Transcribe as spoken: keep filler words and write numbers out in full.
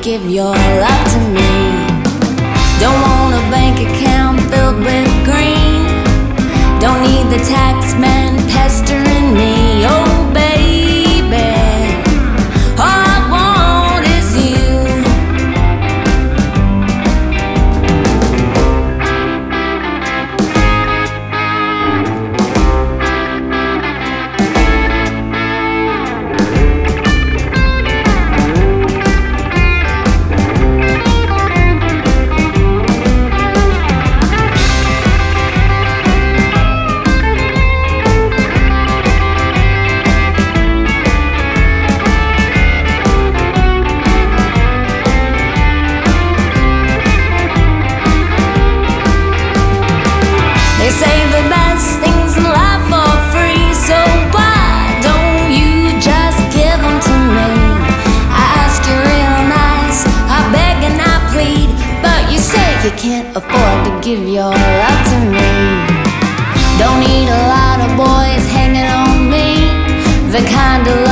give your love to me. Don't want a bank account filled with green. Don't need the tax man pestering me. Oh baby, all I want is you. They say the best things in life are free, so why don't you just give them to me? I ask you real nice, I beg and I plead, but you say you can't afford to give your love to me. Don't need a lot of boys hanging on me, the kind of